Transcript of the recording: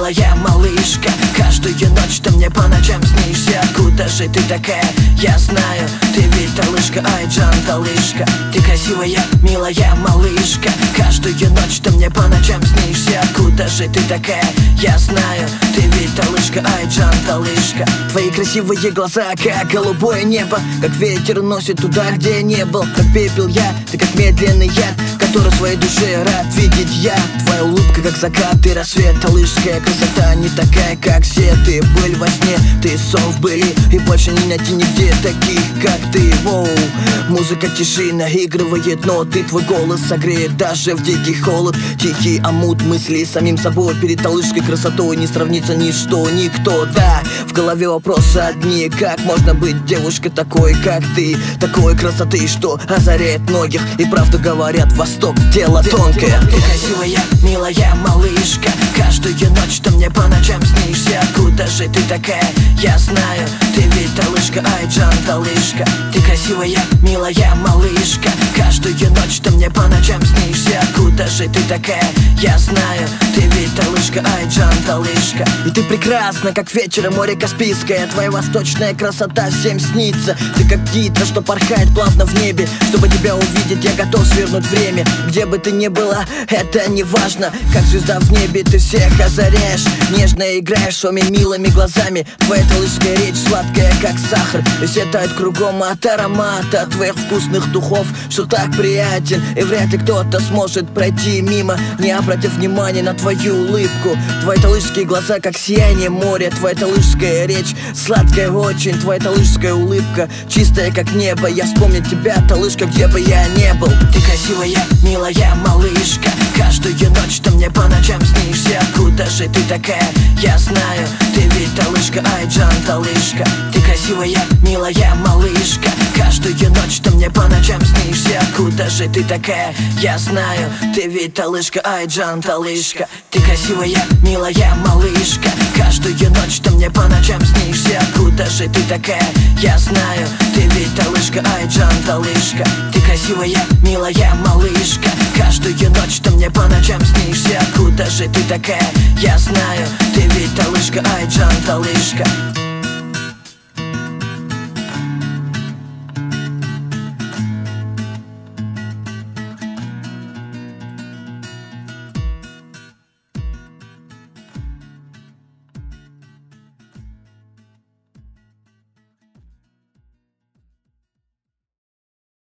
милая малышка. Каждую ночь ты мне по ночам снишься. Откуда же ты такая? Я знаю, ты ведь талышка, ай, Джан, талышка. Ты красивая, милая малышка. Каждую ночь ты мне по ночам снишься. Откуда же ты такая? Я знаю, ты ведь талышка, ай, Джан, талышка. Твои красивые глаза, как голубое небо, как ветер носит туда, где не был. Как пепел я, ты как медленный яд, который в своей душе рад видеть я. Твоя улыбка, как закат и рассвет, талышская красота не такая, как все. Ты были во сне, ты сон были, и больше не найти нигде таких, как ты. Воу. Музыка тиши наигрывает, но ты, твой голос согреет даже в дикий холод. Тихий омут мыслей самим собой. Перед талышской красотой не сравнится ничто, никто. Да, в голове вопросы одни: как можно быть девушкой такой, как ты? Такой красоты, что озаряет многих. И правду говорят, Восток дело тонкое. Ты красивая, милая малышка. Каждую ночь ты мне по ночам снишься. Откуда же ты такая? Я знаю, ты ведь талышка, ай, Джан, талышка. Ты красивая, милая малышка. Каждую ночь ты мне по ночам снишься. Откуда же ты такая? Я знаю, ты ведь талышка, ай, Джан, талышка. И ты прекрасна, как вечером море Каспийское. Твоя восточная красота всем снится. Ты как птица, что порхает плавно в небе. Чтобы тебя увидеть, я готов свернуть время. Где бы ты ни была, это не важно. Как звезда в небе, ты всех озаряешь. Нежно играешь своими милыми глазами. Твоя талышская речь сладкая, как сахар. И все тают кругом от аромата твоих вкусных духов, что так приятен. И вряд ли кто-то сможет пройти мимо, не обратив внимания на твою улыбку. Твои талышские глаза, как сияние моря. Твоя талышская речь сладкая очень. Твоя талышская улыбка чистая, как небо. Я вспомню тебя, талышка, где бы я не был. Ты красивая, милая малышка. Каждую ночь ты мне по ночам снишься. Откуда же ты такая? Я знаю, ты ведь талышка, ай, Джан, талышка. Ты красивая, милая малышка. Каждую ночь ты мне по ночам снишься. Откуда же ты такая? Я знаю, ты ведь талышка, ай, Джан, талышка. Ты красивая, милая малышка. Каждую ночь ты мне по ночам снишься. Откуда же ты такая? Я знаю, ты ведь талышка, ай, Джан, талышка. Ты красивая, милая малышка. Каждую ночь ты мне по ночам снишься. Откуда же ты такая? Я знаю, ты ведь талышка, ай, Джан, талышка.